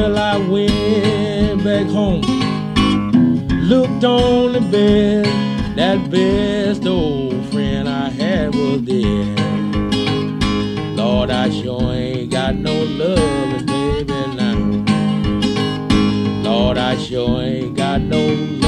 Till I went back home, looked on the bed, that best old friend I had was dead. Lord, I sure ain't got no love, baby, now. Lord, I sure ain't got no love.